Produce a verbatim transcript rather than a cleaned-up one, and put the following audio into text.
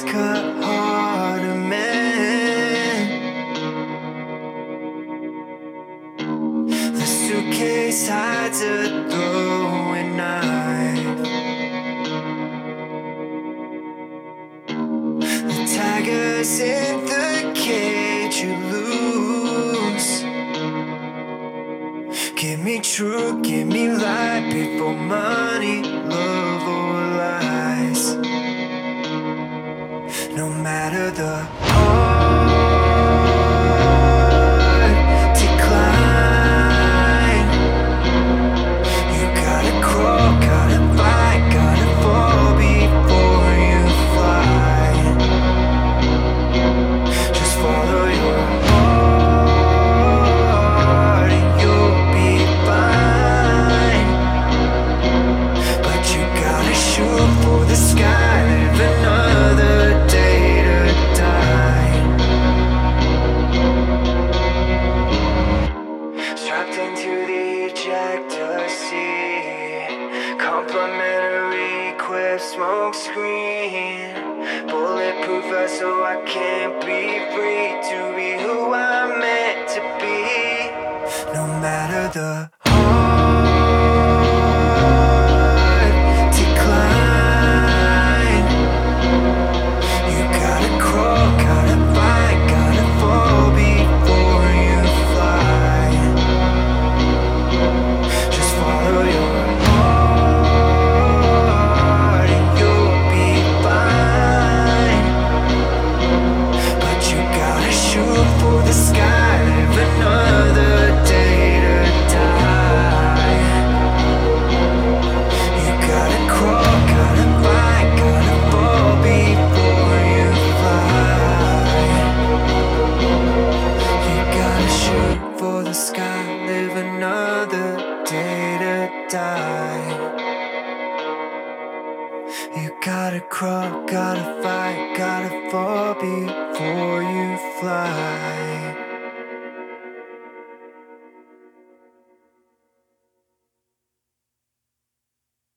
ask a harder man. The suitcase hides a throwing knife. The tiger's in the cage you lose. Give me truth, give me light before money, love, or lies. No matter the hard decline, you gotta crawl, gotta fight, gotta fall before you fly. Just follow your heart and you'll be fine. But you gotta shoot for the sky, live another day to die. Strapped into the ejector seat, complimentary equipped smoke screen, bulletproof vest so I can't be free to be who I'm meant to be. No matter the hard decline, you gotta crawl, gotta fight, gotta fall before you fly. Just follow your heart and you'll be fine. But you gotta shoot for the sky, live another day to die. You gotta crawl, gotta fight, gotta fall before you fly. You gotta shoot for the sky, live another day to die. You gotta crawl, gotta fight, gotta fall before you fly.